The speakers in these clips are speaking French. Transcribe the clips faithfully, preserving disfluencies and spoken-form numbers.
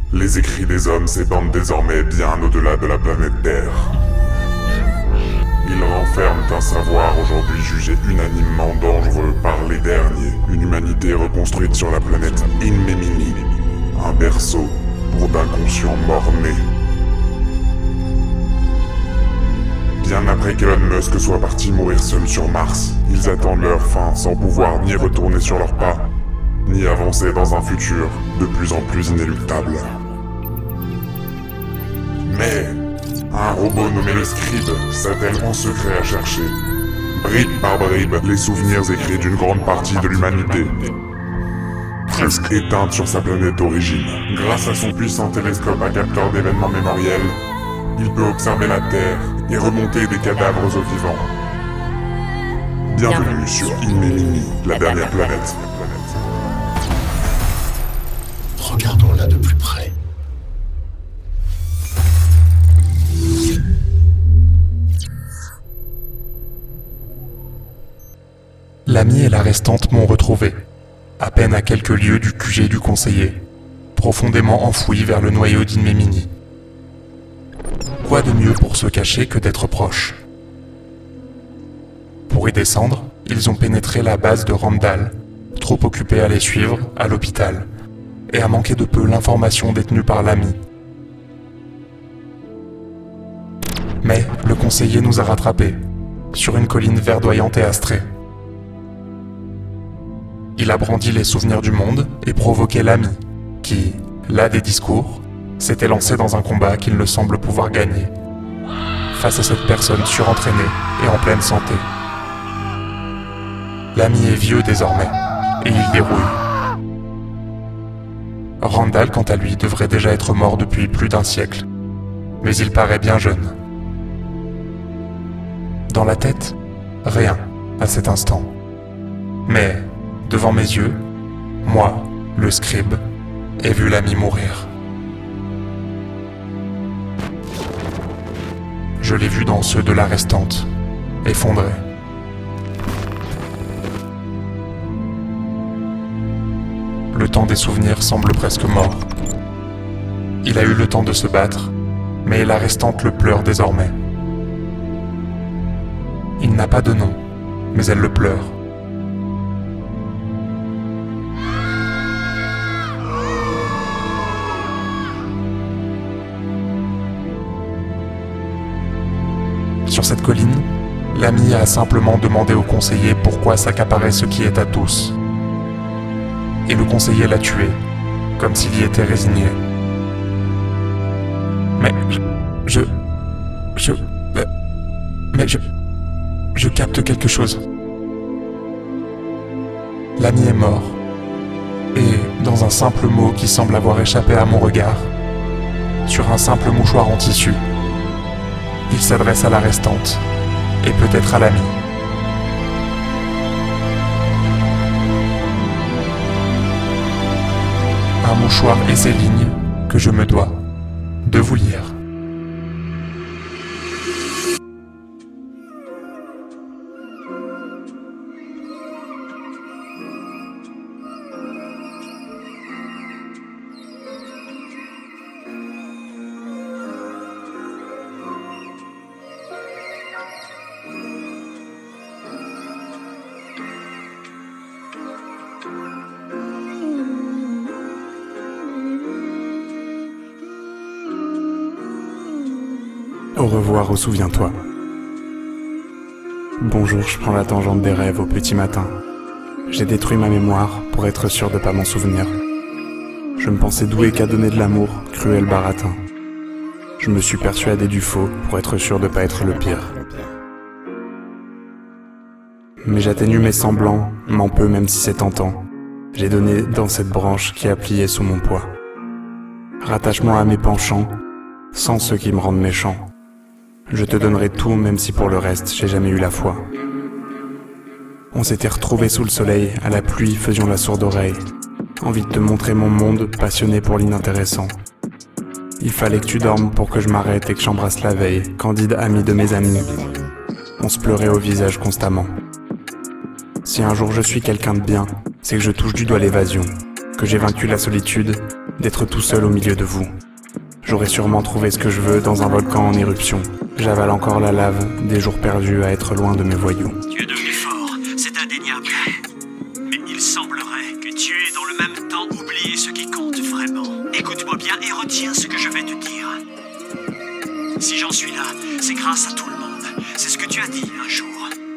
Les écrits des hommes s'épandent désormais bien au-delà de la planète Terre. Ils renferment un savoir aujourd'hui jugé unanimement dangereux par les derniers. Une humanité reconstruite sur la planète Inmemini. Un berceau pour d'inconscients morts-nés. Bien après qu'Elon Musk soit parti mourir seul sur Mars, ils attendent leur fin sans pouvoir ni retourner sur leurs pas, ni avancer dans un futur de plus en plus inéluctable. Mais un robot nommé le Scribe s'attelle en secret à chercher, bribe par bribe, les souvenirs écrits d'une grande partie de l'humanité, presque éteinte sur sa planète d'origine. Grâce à son puissant télescope à capteur d'événements mémoriels, il peut observer la Terre et remonter des cadavres aux vivants. Bienvenue sur Inmemini, la dernière planète. Regardons-la de plus près. L'ami et la restante m'ont retrouvé, à peine à quelques lieues du Q G du conseiller, profondément enfoui vers le noyau d'Inmemini. Quoi de mieux pour se cacher que d'être proche? Pour y descendre, ils ont pénétré la base de Randall, trop occupés à les suivre à l'hôpital, et à manquer de peu l'information détenue par l'ami. Mais le conseiller nous a rattrapés, sur une colline verdoyante et astrée. Il a brandi les souvenirs du monde et provoqué l'ami, qui, là des discours, s'était lancé dans un combat qu'il ne semble pouvoir gagner, face à cette personne surentraînée et en pleine santé. L'ami est vieux désormais, et il dérouille. Randall, quant à lui, devrait déjà être mort depuis plus d'un siècle, mais il paraît bien jeune. Dans la tête, rien, à cet instant. Mais, devant mes yeux, moi, le Scribe, ai vu l'ami mourir. Je l'ai vu dans ceux de la restante, effondré. Le temps des souvenirs semble presque mort. Il a eu le temps de se battre, mais la restante le pleure désormais. Il n'a pas de nom, mais elle le pleure. Sur cette colline, l'ami a simplement demandé au conseiller pourquoi s'accaparer ce qui est à tous. Et le conseiller l'a tué, comme s'il y était résigné. Mais je... je... je... mais je... je capte quelque chose. L'ami est mort. Et dans un simple mot qui semble avoir échappé à mon regard, sur un simple mouchoir en tissu, il s'adresse à la restante, et peut-être à l'ami. Un mouchoir et ces lignes que je me dois de vous lire. Au revoir, au souviens-toi. Bonjour, je prends la tangente des rêves au petit matin. J'ai détruit ma mémoire pour être sûr de pas m'en souvenir. Je me pensais doué qu'à donner de l'amour, cruel baratin. Je me suis persuadé du faux pour être sûr de pas être le pire. Mais j'atténue mes semblants, m'en peux même si c'est tentant. J'ai donné dans cette branche qui a plié sous mon poids. Rattachement à mes penchants, sans ceux qui me rendent méchant. Je te donnerai tout, même si pour le reste, j'ai jamais eu la foi. On s'était retrouvés sous le soleil, à la pluie, faisions la sourde oreille. Envie de te montrer mon monde, passionné pour l'inintéressant. Il fallait que tu dormes pour que je m'arrête et que j'embrasse la veille, candide ami de mes amis. On se pleurait au visage constamment. Si un jour je suis quelqu'un de bien, c'est que je touche du doigt l'évasion, que j'ai vaincu la solitude d'être tout seul au milieu de vous. J'aurais sûrement trouvé ce que je veux dans un volcan en éruption. J'avale encore la lave des jours perdus à être loin de mes voyous. Tu es devenu fort, c'est indéniable. Mais il semblerait que tu aies dans le même temps oublié ce qui compte vraiment. Écoute-moi bien et retiens ce que je vais te dire. Si j'en suis là, c'est grâce à tout le monde. C'est ce que tu as dit un jour.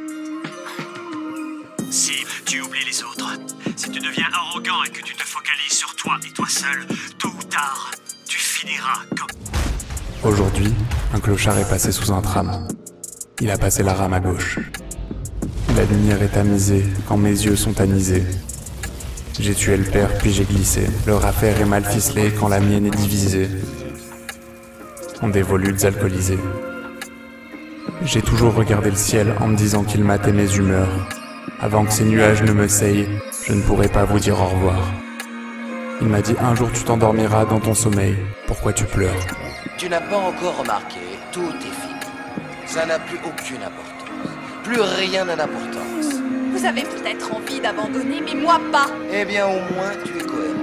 Si tu oublies les autres, si tu deviens arrogant et que tu te focalises sur toi et toi seul, tôt ou tard, tu finiras comme... Aujourd'hui, un clochard est passé sous un tram. Il a passé la rame à gauche. La lumière est tamisée quand mes yeux sont anisés. J'ai tué le père puis j'ai glissé. Leur affaire est mal ficelée quand la mienne est divisée en des volutes alcoolisés. J'ai toujours regardé le ciel en me disant qu'il matait mes humeurs. Avant que ces nuages ne me seyent, je ne pourrai pas vous dire au revoir. Il m'a dit un jour tu t'endormiras dans ton sommeil. Pourquoi tu pleures? Tu n'as pas encore remarqué, tout est fini. Ça n'a plus aucune importance. Plus rien n'a d'importance. Vous avez peut-être envie d'abandonner, mais moi pas. Eh bien, au moins, tu es cohérente.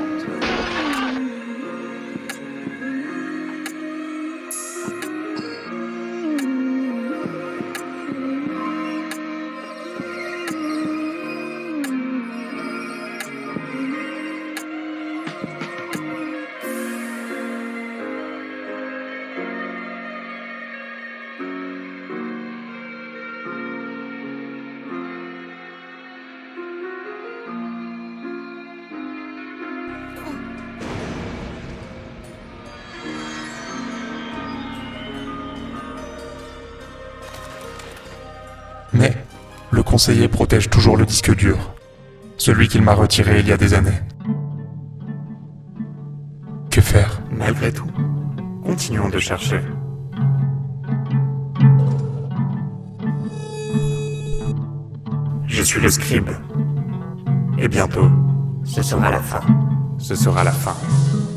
Mais le conseiller protège toujours le disque dur, celui qu'il m'a retiré il y a des années. Que faire? Malgré tout, continuons de chercher. Je suis le scribe. Et bientôt, ce sera la fin. Ce sera la fin.